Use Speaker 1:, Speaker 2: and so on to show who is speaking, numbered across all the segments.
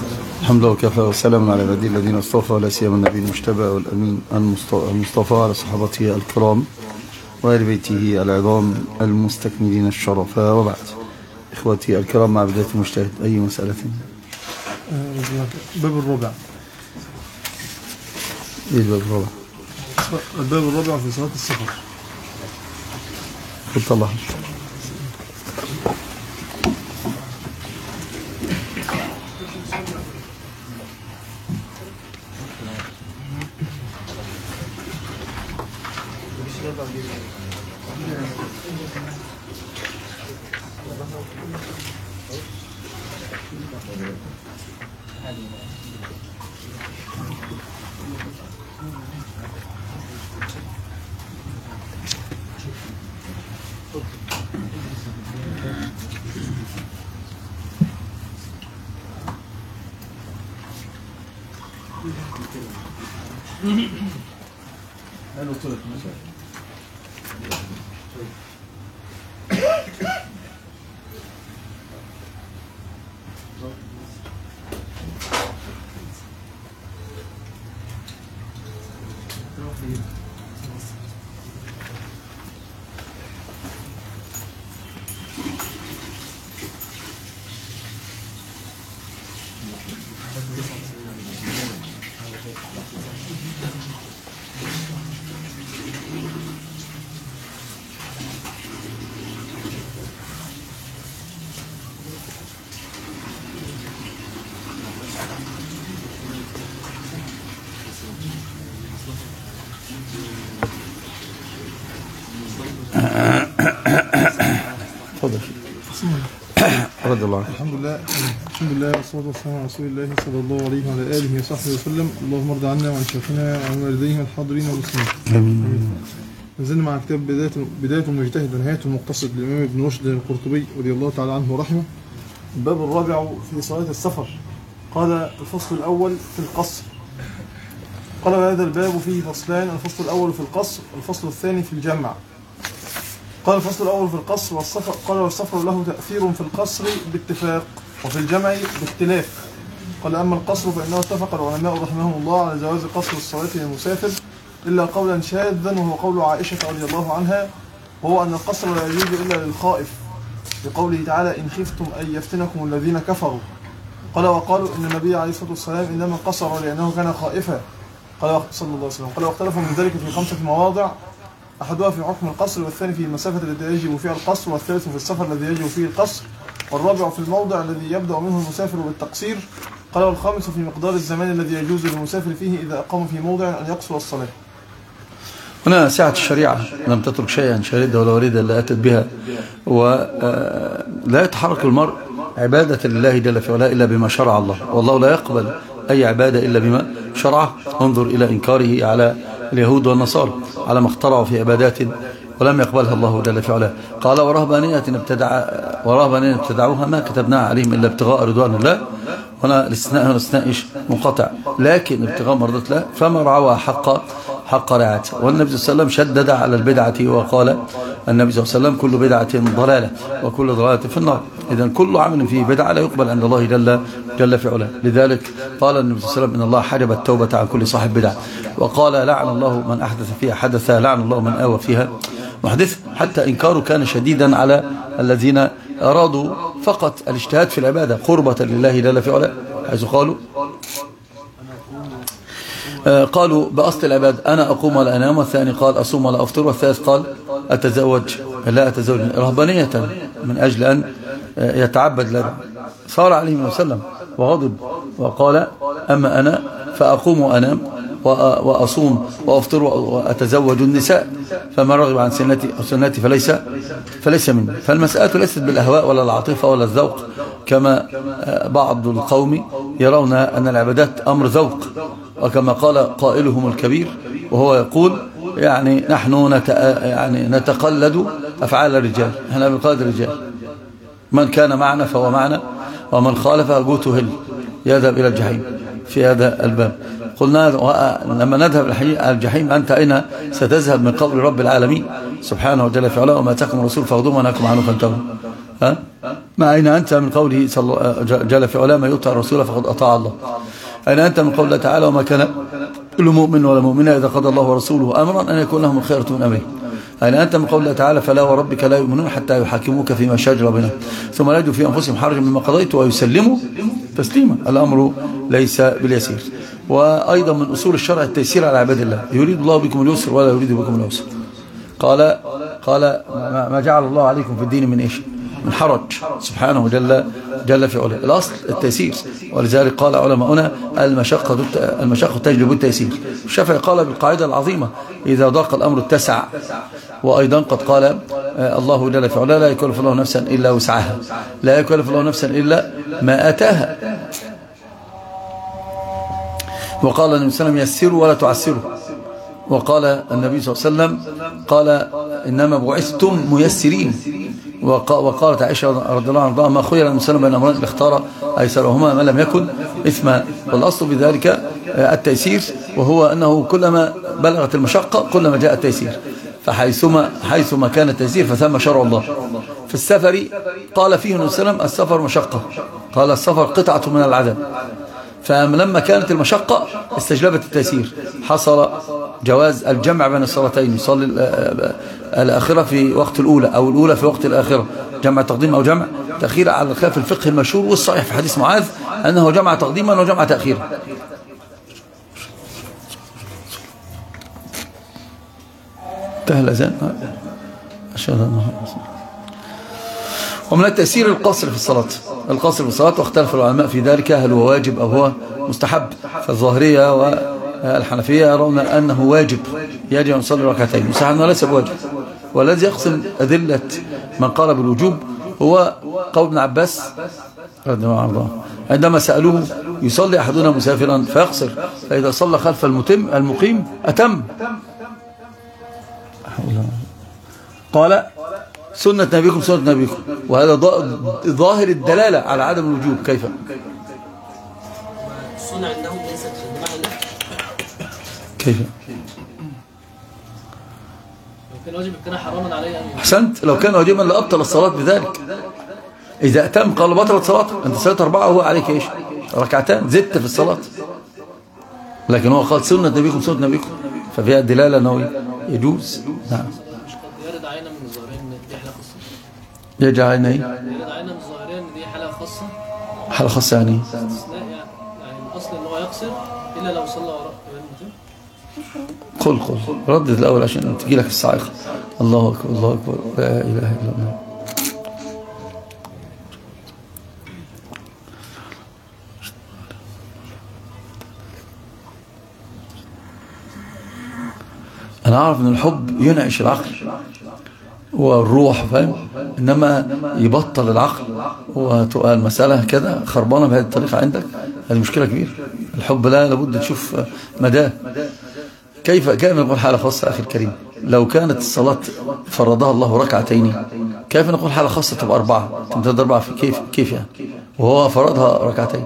Speaker 1: الحمد لله وكفى وسلام على عباده الذين اصطفى، لا سيما النبي المجتبى والامين المصطفى على صحابته الكرام وآل بيته العظام المستكملين الشرفا، وبعد. اخوتي الكرام، مع بداية المجتهد اي مسألة؟
Speaker 2: الباب الرابع.
Speaker 1: ايه الباب الرابع؟
Speaker 2: الباب الرابع في صلاة السفر.
Speaker 1: قلت الله. رضي الله عنه.
Speaker 2: الحمد لله والصلاة والسلام على رسول الله صلى الله عليه وعلى آله وصحبه وسلم. اللهم ارض عنا وعن شيخنا وعن والديه الحاضرين والمسلمين.
Speaker 1: امين.
Speaker 2: نزلنا مع كتاب بداية المجتهد ونهاية المقتصد للإمام ابن رشد القرطبي رضي الله تعالى عنه ورحمه. الباب الرابع في صلاة السفر. قال الفصل الأول في القصر. قال هذا الباب فيه فصلان: الفصل الأول في القصر والفصل الثاني في الجمع. قال الفصل الأول في القصر والسفر. قال والسفر له تأثير في القصر باتفاق وفي الجمع باختلاف. قال أما القصر فإنه اتفق العلماء رحمهم الله على جواز قصر الصلاة للمسافر إلا قولا شاذا، وهو قول عائشة رضي الله عنها، وهو أن القصر لا يجوز إلا للخائف، بقوله تعالى: إن خفتم أن يفتنكم الذين كفروا. قال وقالوا إن النبي عليه الصلاة والسلام إنما قصر لأنه كان خائفا. قال صلى الله عليه وسلم. قال واختلفوا من ذلك في 5 مواضع، أحدها في حكم القصر، والثاني في المسافة التي يجب فيها القصر، والثالث في السفر الذي يجب فيه القصر، والرابع في الموضع الذي يبدأ منه المسافر بالتقصير. قال والخامس في مقدار الزمان الذي يجوز للمسافر فيه إذا أقام في موضع أن يقصر الصلاة.
Speaker 1: هنا سعة الشريعة لم تترك شيئا شاردا ولا وريدا إلا أتت بها، ولا يتحرك المرء عبادة لله جل في علاه إلا بما شرع الله، والله لا يقبل أي عبادة إلا بما شرعه. انظر إلى إنكاره على اليهود والنصارى على ما اخترعوا في عبادات ولم يقبلها الله جل في علاه. قال ورهبانية ابتدعوها ما كتبناها عليهم إلا ابتغاء رضوان الله. هنا الاستثناء منقطع، لكن ابتغاء مرضات الله فما رعوها حق رعايته. والنبي صلى الله عليه وسلم شدد على البدعة وقال النبي صلى الله عليه وسلم: كل بدعة ضلالة وكل ضلالة في النار. إذن كل عمل فيه بدعة لا يقبل عند الله جل في علاه. لذلك قال النبي صلى الله عليه وسلم: إن الله حجب التوبة عن كل صاحب بدعة. وقال: لعن الله من أحدث فيها حدثا، لعن الله من آوى فيها محدث. حتى إنكاره كان شديدا على الذين أرادوا فقط الاجتهاد في العبادة قربة لله جل في علاه، حيث قالوا بأصل العباد: أنا أقوم ولا أنام، والثاني قال أصوم ولا أفطر، والثالث قال أتزوج لا أتزوج، رهبانية من أجل أن يتعبد لله. صار عليه النبي صلى الله عليه وسلم وغضب وقال: أما أنا فأقوم وأنام وأصوم وأفطر وأتزوج النساء، فمن رغب عن سنتي فليس مني. فالمسألة ليست بالأهواء ولا العاطفة ولا الذوق كما بعض القوم يرون أن العبادات أمر ذوق، وكما قال قائلهم الكبير وهو يقول: يعني نحن نتقلد أفعال الرجال، احنا بنقلد الرجال، من كان معنا فهو معنا ومن خالف جوته هل يذهب إلى الجحيم. في هذا الباب قلنا لما نذهب الجحيم أنت أين ستذهب من قبر رب العالمين سبحانه وتعالى في علاه؟ وما أتاكم الرسول فخذوه وما نهاكم عنه فانتهوا. ما أين أنت من قوله جل في علاه: من يطع الرسول فقد أطاع الله. أين أنت من قوله تعالى: وما كان كل مؤمن ولا مؤمنة إذا قضى الله ورسوله أمرا أن يكون لهم الخيرة من أمره. أين أنت من قوله تعالى: فلا وربك لا يؤمنون حتى يحاكموك فيما شجر بينهم ثم لا يجدوا في أنفسهم حرجا مما قضيت ويسلموا تسليما. الأمر ليس باليسير. وأيضا من أصول الشرع التيسير على عباد الله: يريد الله بكم اليسر ولا يريد بكم العسر. قال ما جعل الله عليكم في الدين من إيش؟ من حرج، سبحانه جل في علاه. الأصل التيسير، ولذلك قال علماؤنا: المشقة تجلب التيسير. الشافعي قال بالقاعدة العظيمة: إذا ضاق الأمر اتسع. وأيضا قد قال الله جل في علاه: لا يكلف الله نفسا إلا وسعها، لا يكلف الله نفسا إلا ما آتاها. وقال النبي صلى الله عليه وسلم: يسروا ولا تعسروا. وقال النبي صلى الله عليه وسلم: قال: إنما بعثتم ميسرين. وقالت عائشة رضي الله عنها: ما خير الإنسان بين أمرين إلا اختار أيسرهما ما لم يكن إثما. والأصل بذلك التيسير، وهو أنه كلما بلغت المشقة كلما جاء التيسير. فحيثما كان التيسير فثم شرع الله. في السفر قال فيه النبي صلى الله عليه وسلم: السفر مشقة، قال: السفر قطعة من العذاب. فلما كانت المشقة استجلبت التيسير. حصل جواز الجمع بين الصلاتين، يصلي الآخرة في وقت الأولى أو الأولى في وقت الآخرة، جمع تقديم أو جمع تأخير، على الخلاف الفقه المشهور والصحيح في حديث معاذ أنه جمع تقديما وجمع تأخيرا. انتهى الأذان. أشهد أن محمدا رسول الله. ومن التيسير القصر في الصلاة، القصر في الصلاة، واختلف العلماء في ذلك هل هو واجب أو هو مستحب. فالظاهرية والحنفية يرون أنه واجب، يجب أن يصلي ركعتين، مستحب أنه ليس بواجب. والذي يقسم أدلة من قال بالوجوب هو قول ابن عباس رضي الله عنه عندما سألوه: يصلي أحدنا مسافرا فيقصر، فإذا صلى خلف المقيم أتم. قال: سنة نبيكم سنة نبيكم. وهذا ظاهر الدلالة على عدم الوجوب. كيف؟
Speaker 3: السنة عندهم ليست بمعنى.
Speaker 1: كيف؟
Speaker 3: لو كان واجب كان حراما عليه أن.
Speaker 1: أحسنت، لو كان واجبا لأبطل الصلاة بذلك. إذا أتم قال: بطلت صلاته، أنت صليت 4 وهو عليك إيش؟ ركعتان، زدت في الصلاة. لكن هو قال: سنة نبيكم سنة نبيكم، ففيها الدلالة أنه يجوز. نعم.
Speaker 3: يرد علينا من الظاهرين ان دي حالة خاصة.
Speaker 1: يرجع علينا ايه؟
Speaker 3: يرد علينا من الظاهرين ان دي حالة خاصة.
Speaker 1: حالة خاصة يعني
Speaker 3: استثناء، يعني الاصل ان هو يقصر الا لو صلى وراء
Speaker 1: قل ردد الاول عشان تجي لك الصاعقة. الله اكبر الله اكبر لا اله الا الله. أنا أعرف أن الحب ينعش العقل والروح، فاهم؟ إنما يبطل العقل وتبقى المسألة كده خربانة بهذه الطريقة عندك، هذه مشكلة كبيرة. الحب لا لابد تشوف مداه. كيف نقول حالة خاصة أخي الكريم؟ لو كانت الصلاة فرضها الله ركعتين، كيف نقول حالة خاصة تبقى 4 تمتد 4 في كيف يعني؟ وهو فرضها ركعتين.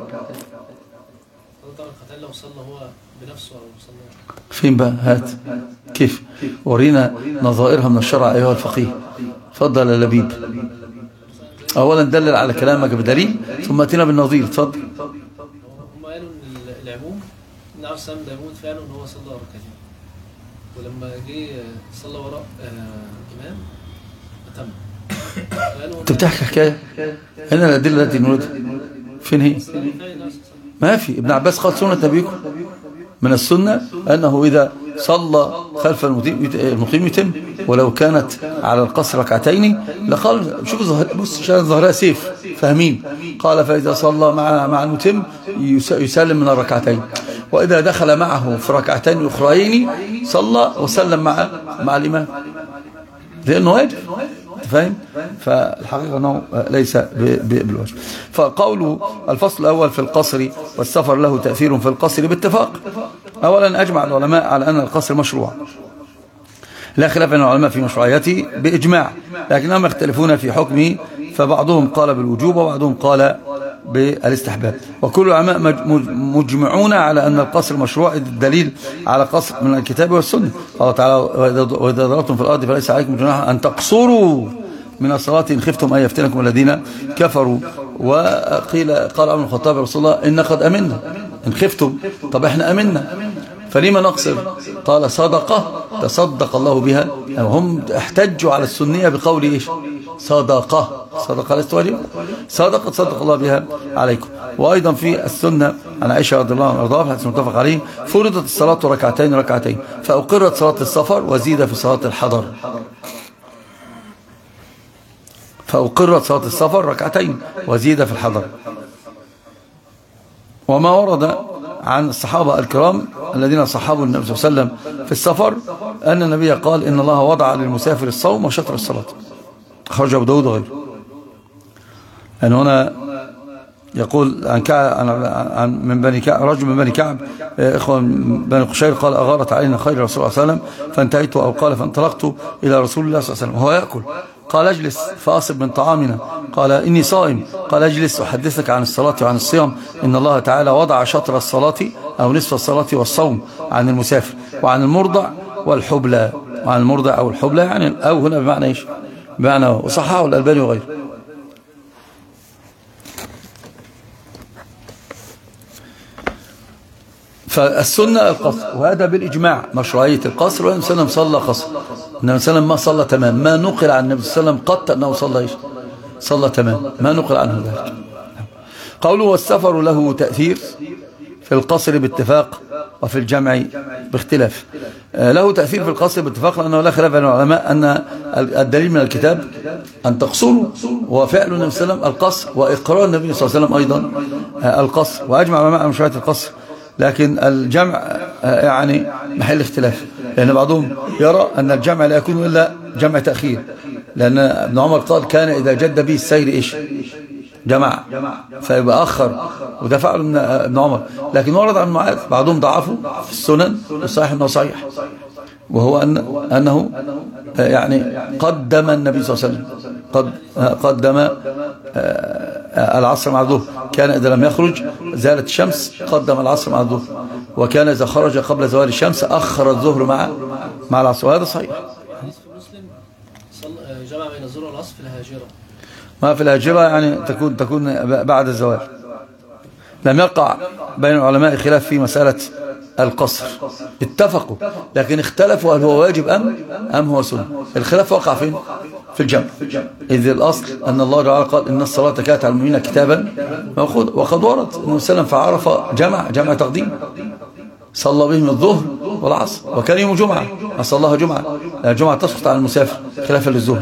Speaker 3: لو صلى هو بنفسه أو صلى
Speaker 1: فين بقى؟ هات كيف؟ ورينا نظائرها من الشرع أيها الفقيه. تفضل يا لبيب. أولا دلل على كلامك بدليل ثم أتينا بالنظير. تفضل.
Speaker 3: هم قالوا ان العموم ان عاوز سام ده يموت فعلا ان هو صلى ركعتين، ولما جه صلى وراء امام اتم.
Speaker 1: انت بتحكي حكايه هنا. الادله التي نريدها فين هي؟ ما في. ابن عباس قال: سنه نبيكم. من السنه انه اذا صلى خلف المقيم يتم، ولو كانت على القصر ركعتين لقال. شوف بص عشان ظهرها سيف، فاهمين؟ قال: فإذا صلى مع المتم يسلم من الركعتين، وإذا دخل معه في ركعتين أخرين صلى وسلم مع الإمام، لأنه واجب. فاهم؟ فالحقيقة أنه ليس بالواجب. فقول الفصل الأول في القصر والسفر له تأثير في القصر باتفاق. أولا أجمع العلماء على أن القصر مشروع، لا خلاف بين العلماء في مشروعيته بإجماع، لكنهم يختلفون في حكمه، فبعضهم قال بالوجوب وبعضهم قال بالاستحباب. وكل العلماء مجمعون على أن القصر مشروع، الدليل على قصر من الكتاب والسنة. قال تعالى: وإذا ضربتم في الأرض فليس عليكم جناح أن تقصروا من الصلاة إن خفتم أن يفتنكم الذين كفروا. وقيل قال عمر بن الخطاب يا رسول الله إن قد أمنا إن خفتم. طب إحنا أمنا فلما نقصر؟ قال صدقة تصدق الله بها. هم احتجوا على السنية بقول إيش؟ صدقة لست واجبة، صدقة تصدق الله بها عليكم. وأيضا في السنة عن عائشة رضي الله عنها وارضاها في الحديث المتفق عليه فرضت الصلاة ركعتين فأقرت صلاة السفر وزيد في صلاة الحضر. فأقرت صلاة السفر ركعتين وزيد في الحضر. وما ورد عن الصحابة الكرام الذين صحابوا النبي صلى الله عليه وسلم في السفر أن النبي قال إن الله وضع للمسافر الصوم وشطر الصلاة. خرج أبو داود وغيره. أن هنا يقول عن من بني كعب رجل من بني كعب إخوة بني قشير قال أغارت علينا خير رسول الله صلى الله عليه وسلم فانتهيت أو قال فانطلقت إلى رسول الله صلى الله عليه وسلم وهو يأكل قال اجلس فأصب من طعامنا قال إني صائم قال اجلس أحدثك عن الصلاة وعن الصيام إن الله تعالى وضع شطر الصلاة أو نصف الصلاة والصوم عن المسافر وعن المرضع والحبلى. وعن المرضع أو الحبلى يعني أو هنا بمعنى إيش؟ بمعنى وصححه الألباني وغيره. فالسنة القصر وهذا بالإجماع مشروعية القصر. والنبي صلى الله عليه وسلم صلى قصر. النبي صلى الله عليه وسلم ما صلى تمام. ما نقل عن النبي صلى الله عليه وسلم قط أنه صلى إيش؟ صلى تمام. ما نقل عنه ذلك. قوله والسفر له تأثير في القصر باتفاق وفي الجمع باختلاف. له تأثير في القصر باتفاق لأنه لا خلاف بين العلماء أن الدليل من الكتاب أن تقصروا وفعل النبي صلى الله عليه وسلم القصر وإقرار النبي صلى الله عليه وسلم أيضا القصر. وأجمع العلماء على مشروعية القصر لكن الجمع يعني محل اختلاف لأن بعضهم يرى أن الجمع لا يكون إلا جمع تأخير لأن ابن عمر قال كان إذا جد به السير إيش؟ جمع فيبقى أخر وده فعل ابن عمر. لكن ورد عن معاذ بعضهم ضعفوا في السنن والصحيح أنه صحيح وهو أنه يعني قدم النبي صلى الله عليه وسلم قدم العصر مع الظهر. كان إذا لم يخرج زالت الشمس قدم العصر مع الظهر وكان إذا خرج قبل زوال الشمس أخر الظهر مع العصر وهذا صحيح.
Speaker 3: جمع بين الظهر والعصر في الهاجرة.
Speaker 1: ما في الهاجرة يعني تكون بعد الزوال. لم يقع بين العلماء خلاف في مسألة القصر اتفقوا لكن اختلفوا هل هو واجب أم هو سنة. الخلاف وقع فين؟ في الجمع. إذ الأصل أن الله تعالى قال إن الصلاة كانت على المؤمنين كتابا موقوتا وقد ورد أنه سلم فعرف جمع تقديم صلى بهم الظهر والعصر وكان يوم جمعة صلىها جمعة. الجمعة تسقط على المسافر خلافا للظهر.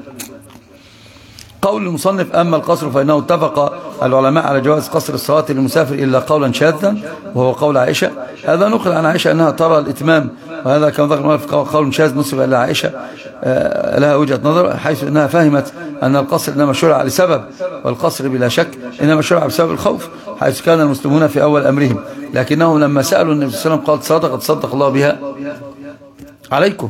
Speaker 1: قول المصنف أما القصر فإنه اتفق العلماء على جواز قصر الصلاة للمسافر إلا قولا شاذا وهو قول عائشة. هذا نقل عن عائشة أنها ترى الإتمام وهذا كان ذكر قول شاذ نسب إلى عائشة لها وجهة نظر حيث أنها فهمت أن القصر إنما شرع لسبب والقصر بلا شك إنما شرع بسبب الخوف حيث كان المسلمون في أول أمرهم لكنهم لما سألوا النبي صلى الله عليه وسلم قال صدقة تصدق الله بها عليكم.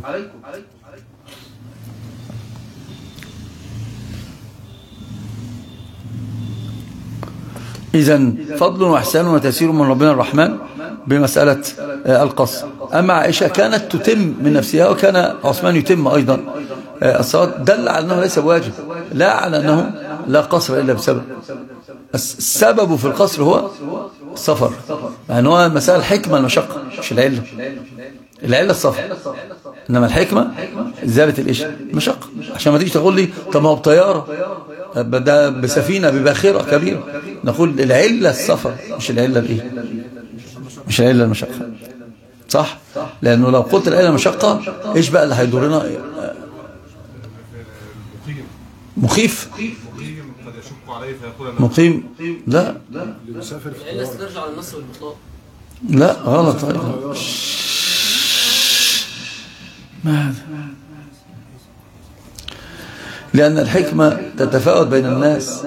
Speaker 1: إذن فضل وإحسان وتيسير من ربنا الرحمن بمسألة القصر. أما عائشة كانت تتم من نفسها وكان عثمان يتم أيضا الصلاة دل على أنه ليس بواجب لا على أنه لا قصر إلا بسبب. السبب في القصر هو السفر يعني هو مسألة الحكمة المشقة مش العلة. العلة السفر إنما الحكمة زالة الإيش المشقة عشان ما تيجي تقول لي طب ما هو بطيارة ده بسفينة بباخرة كبيرة نقول العلة السفر مش العلة الإيه مش العلة المشقة صح. لأنه لو قلت العلة المشقة إيش بقى اللي هيدورنا مخيف مقيم لا
Speaker 3: العلة ترجع على النص والمطلق
Speaker 1: لا غلط أيضا. ماذا لأن الحكمة تتفاوت بين الناس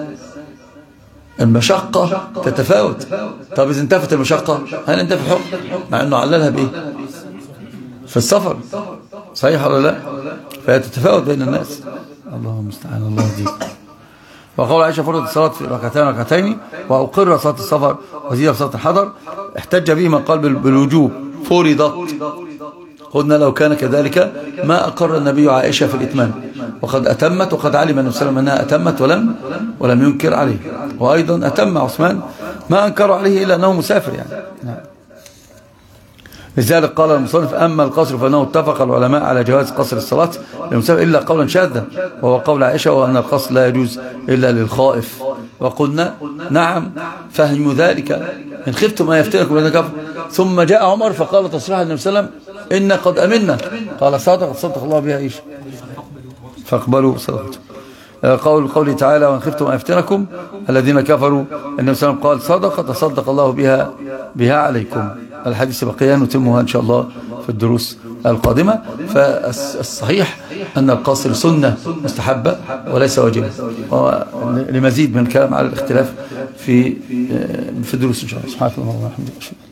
Speaker 1: المشقة تتفاوت. طب إذا انتفت المشقة هل انتفت الحكم مع أنه عللها بإيه في السفر صحيح ولا لا فهي تتفاوت بين الناس. اللهم المستعان الله يهديك. وقول عائشة فرضت الصلاة في ركعتين وأقر صلاة السفر وزيد صلاة الحضر احتج به من قال بالوجوب فرضت. قلنا لو كان كذلك ما أقر النبي عائشة في الإتمام وقد أتمت، وقد علم النبي صلى الله عليه وسلم أنها أتمت ولم ينكر عليه. وأيضا أتم عثمان ما أنكروا عليه إلا أنه مسافر يعني. لذلك قال المصنف: أما القصر فإنه اتفق العلماء على جواز قصر الصلاة للمسافر إلا قولا شاذا، وهو قول عائشة، وأن القصر لا يجوز إلا للخائف. وقلنا: نعم، فهم ذلك إن خفتم ما يفتنكم الذين كفروا. ثم جاء عمر فقال تصريحا النبي صلى الله عليه وسلم: إن قد أمنا. قال: صدق الله بها إيش؟ فاقبلوا صدقته. قوله تعالى: وإن خفتم ما يفتنكم الذين كفروا، النبي صلى الله عليه وسلم قال: صدق، تصدق الله بها عليكم. الحديث بقية نتمها إن شاء الله في الدروس القادمة. فالصحيح أن القصر سنة مستحبة وليس واجبا. لمزيد من الكلام على الاختلاف في الدروس إن شاء الله. سبحانك اللهم وبحمدك.